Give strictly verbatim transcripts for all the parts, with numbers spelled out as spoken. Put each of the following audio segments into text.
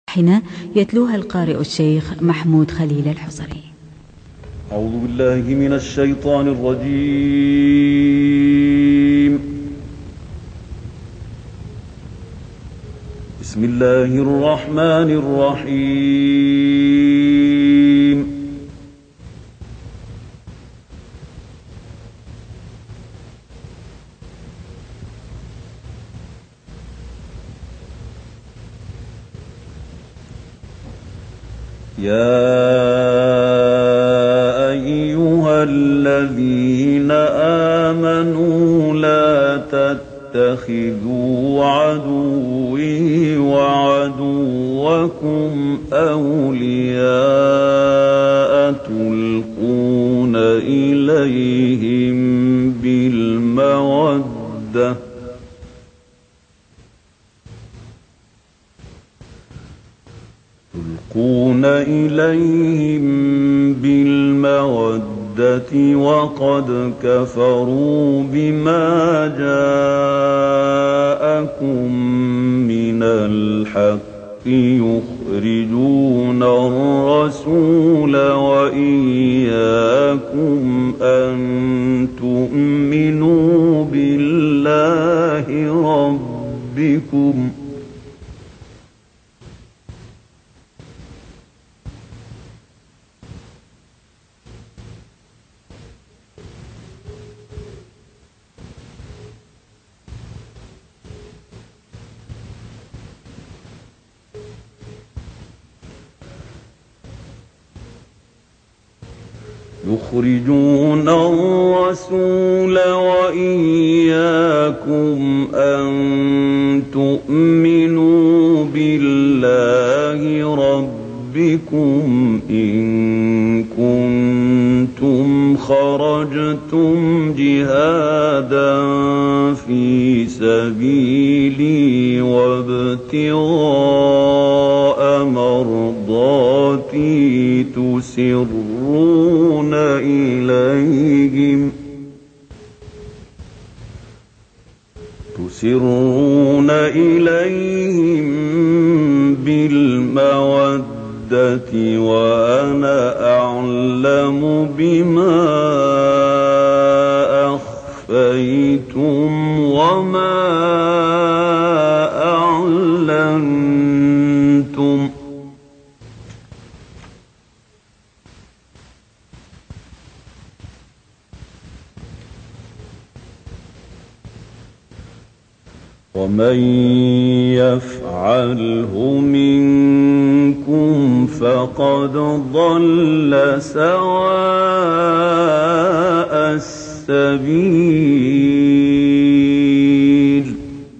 حين يتلوها القارئ الشيخ محمود خليل الحصري. أعوذ بالله من الشيطان الرجيم. بسم الله الرحمن الرحيم. يا أيها الذين آمنوا لا تتخذوا عدوي وعدوكم أولياء تلقون إليهم بالمودة تلقون إليهم بالمودة وقد كفروا بما جاءكم من الحق يخرجون الرسول وإياكم أن تؤمنوا بالله ربكم يخرجون الرسول وإياكم أن تؤمنوا بالله ربكم إن كنتم خرجتم جهادا في سبيلي وابتغاء مرضاتي تسرون إليهم تسرون إليهم بالمودة وأنا أعلم بما أخفيتم وما أعلنتم ومن يفعله منكم فقد ضل سواء السبيل.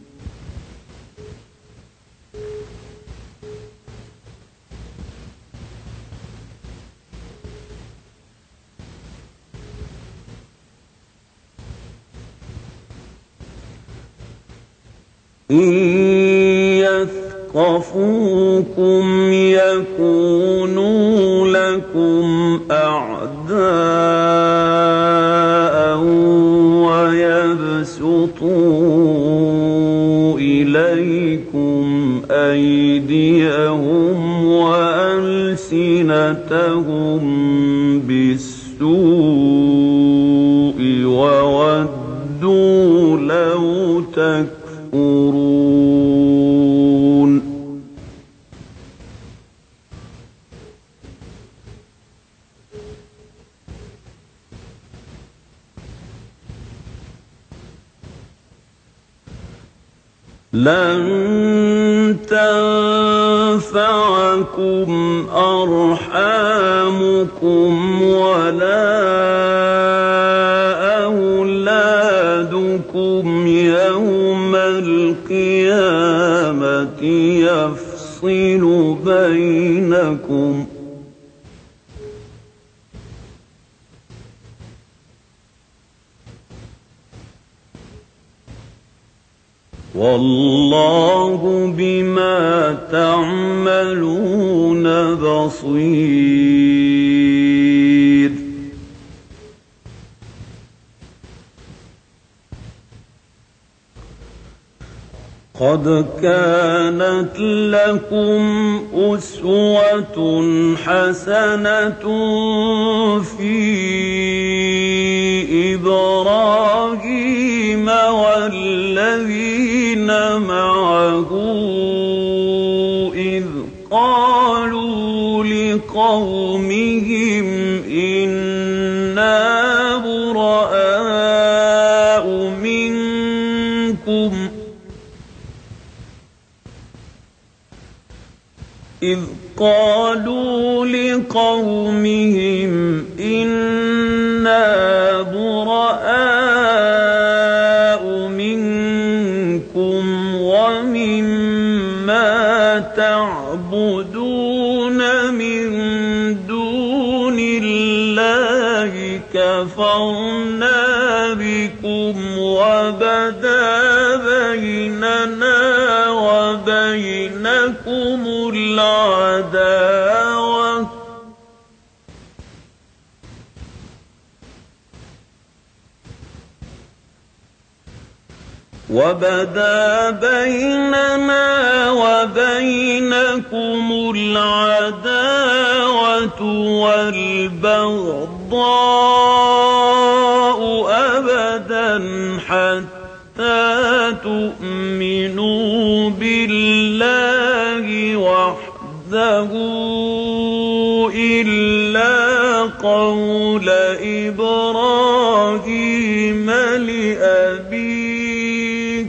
إن يثقفوكم يكونوا لكم أعداء ويبسطوا إليكم أيديهم وألسنتهم بالسوء وودوا لو تكفرون. لن تنفعكم أرحامكم ولا أولادكم يوم القيامة يفصل بينكم والله بما تعملون بصير. قد كانت لكم أسوة حسنة في إبراهيم والذين معه إذ قالوا لقومهم إنا براء منكم إذ قالوا لقومهم إنا براء منكم ومما تعبدون من دون الله كفرنا بكم وبدا بيننا وبينكم العداوة وبدا بيننا وبينكم العداوة والبغضاء أبدا حتى تؤمنوا بالله وحده إلا قول إبراهيم لأبيه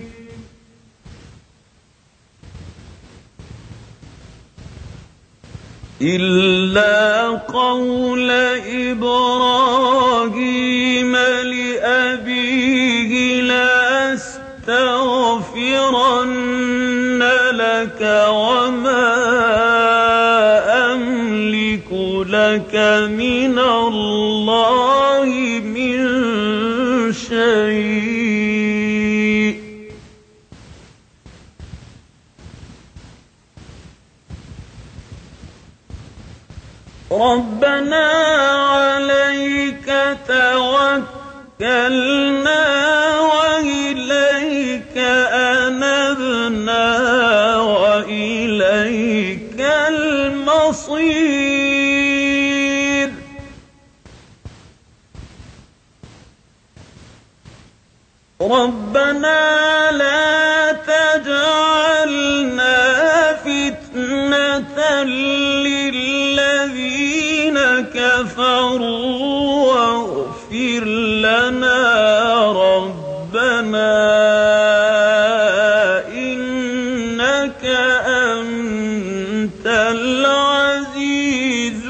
إلا قول إبراهيم لأبيه لأستغفرن لك وما أملك لك من الله من شيء ربنا عليك توكلنا وإليك أنبنا وإليك المصير ربنا لا تجعلنا فتنة للذين كفروا واغفر لنا ربنا إنك أنت العزيز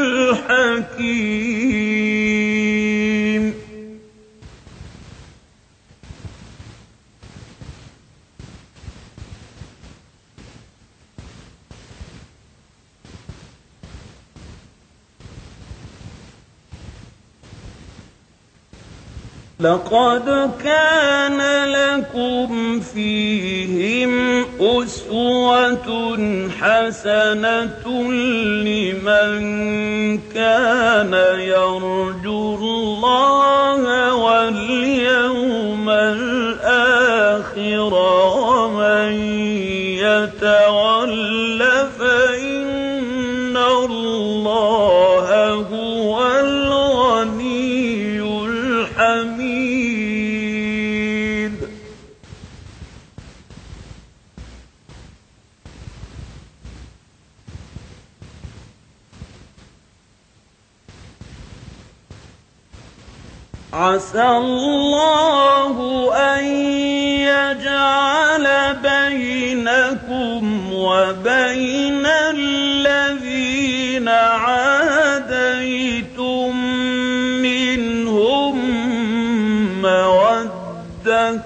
الحكيم لقد كان لكم فيهم أسوة حسنة لمن كان يرجو الله واليوم الآخر ومن يتول فإن الله هو الغني الحميد عسى الله أن يجعل بينكم وبين الذين عاديتم منهم مودة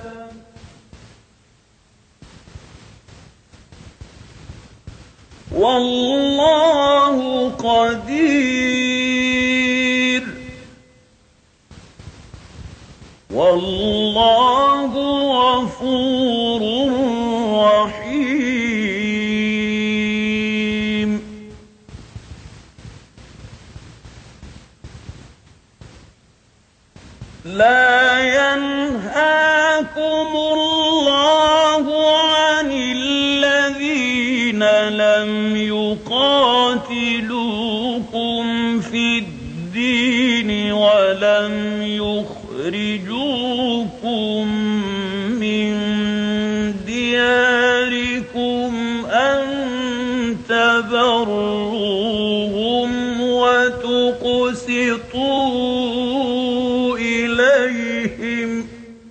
والله قدير والله غفور رحيم لا ينهاكم الله عن يقاتلوكم في الدين ولم يخرجوكم من دياركم أن تبروهم وتقسطوا إليهم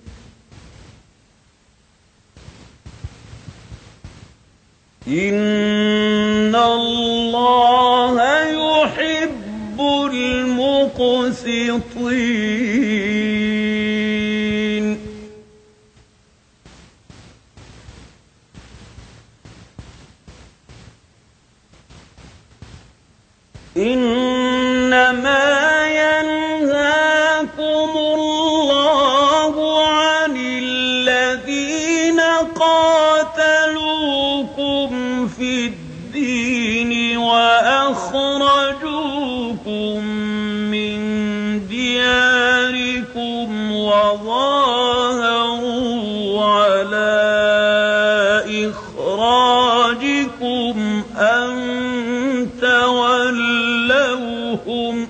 إن الله يحب المقسطين. إنما ينهاكم الله عن الذين قاتلوكم في الدين وأخرجوكم من دياركم وظاهروا على إخراجكم أن تولوهم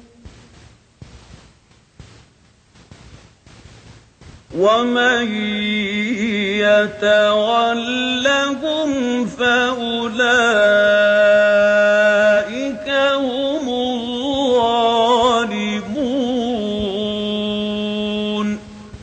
ومن يتولهم فأولئك هم الظالمون.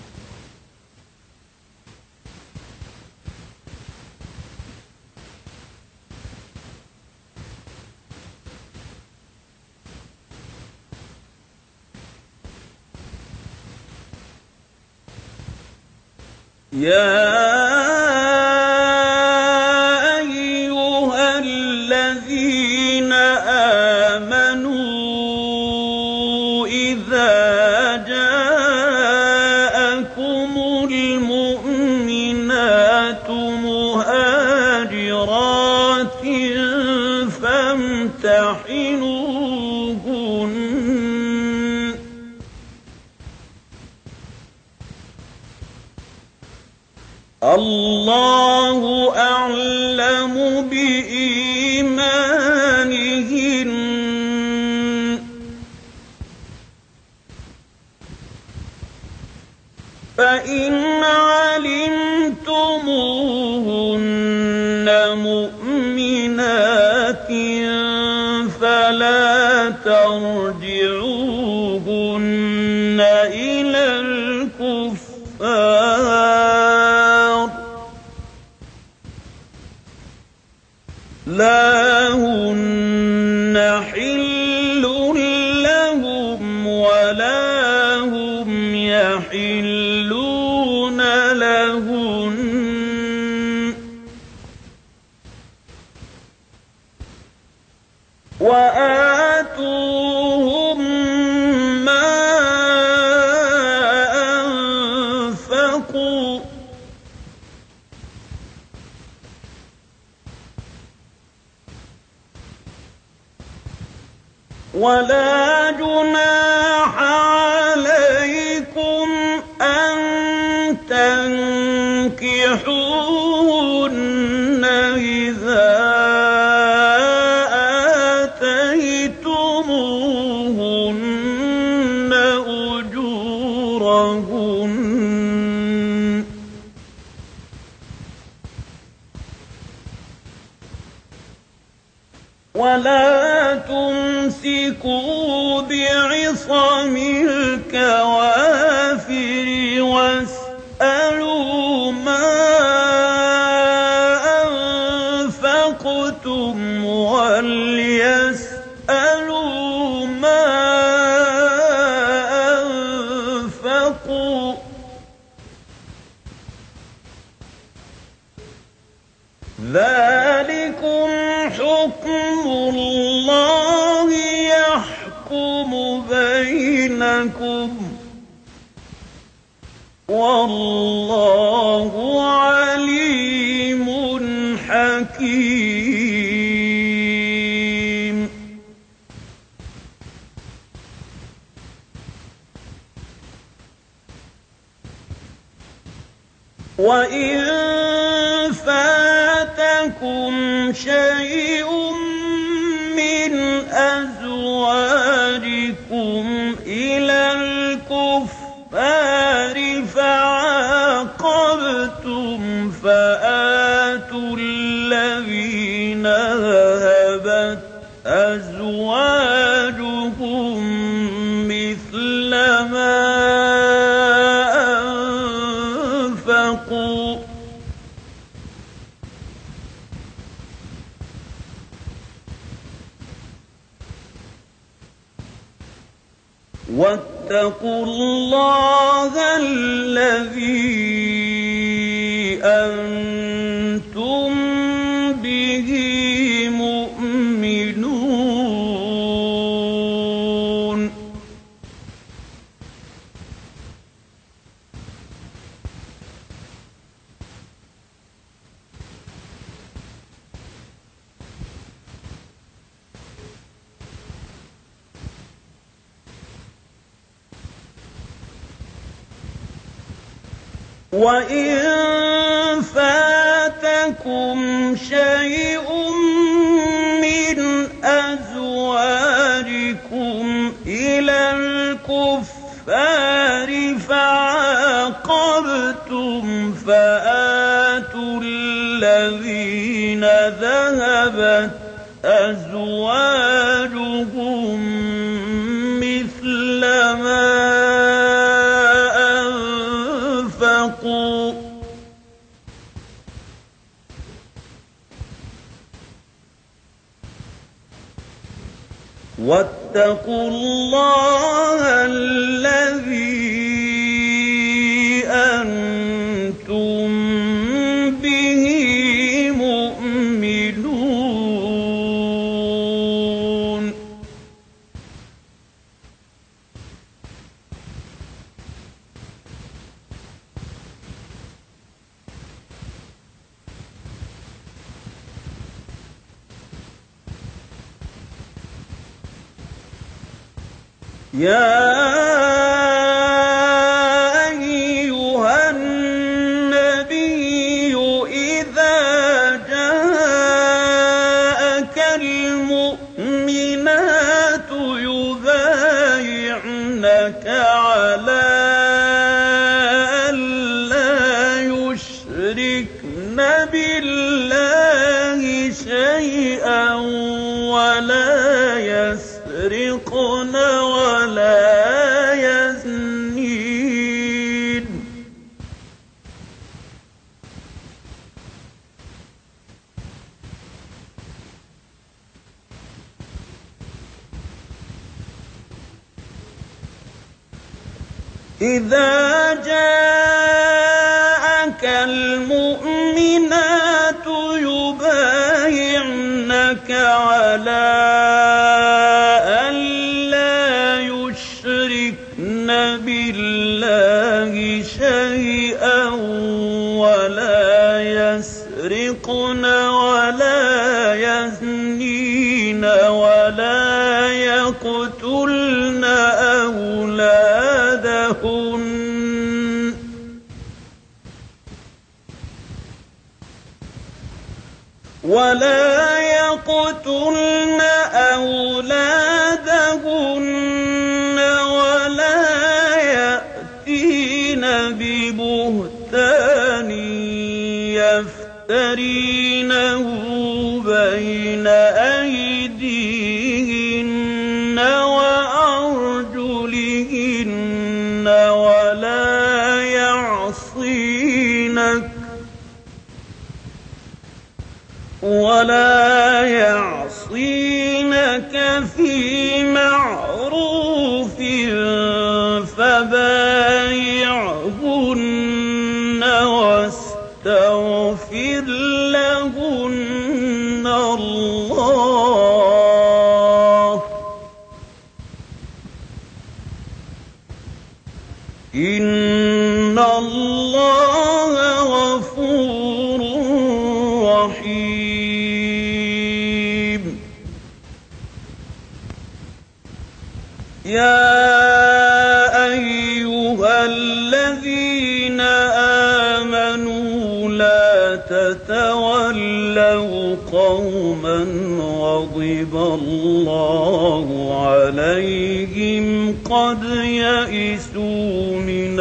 يا أيها الذين آمنوا إذا جاءكم المؤمنات مهاجرات فامتحنوهن الله أعلم بإيمانهن فإن علمتموهن مؤمنات فلا ترجعوهن إلى الكفار لا هن حل لهم ولا هم يحلون لهن وآتوهم ما أنفقوا ولا جناح عليكم أن تنكحوهن إذا آتيتموهن أجورهن ولا تمسكوا بعصم الكوافر واسألوا ما أنفقتم وليسألوا ما أنفقوا ذلكم حكم الله يحكم بينكم والله عليم حكيم. وإن فاتكم شيء أزواجهم مثل ما أنفقوا واتقوا الله الذي أنتم به مؤمنون وَإِن فَاتَكُمْ شَيْءٌ مِّنْ أَزْوَاجِكُمْ إِلَى الْكُفَّارِ فَعَاقَبْتُمْ فَآتُوا الَّذِينَ ذَهَبَتْ أَزْوَاجُهُم مِّثْلَ مَا واتقوا الله الذي أنتم به مؤمنون يا أيها النبي إذا جاءك المؤمنات يبايعنك على أن لا يشركن بالله شيئا ولا يسرقن ولا يزنين إذا جاءك المؤمنات يبايعنك على بالله شيئا ولا يسرقن ولا يزنين ولا يقتلن أولادهن ولا يقتلن أولادهن ولا ببهتان يفترينه بين أيديهن وأرجلهن ولا يعصينك ولا يعصينك في معروف فبايعهن واستغفر لهن الله إن الله غفور رحيم يا أيها الذين آمنوا لا تتولوا قوما غضب الله عليهم قد يئسوا من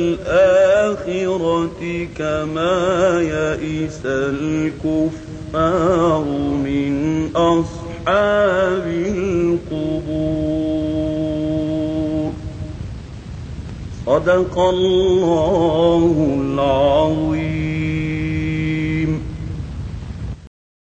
الآخرة كما يئس الكفار من أصحاب صدق الله العظيم.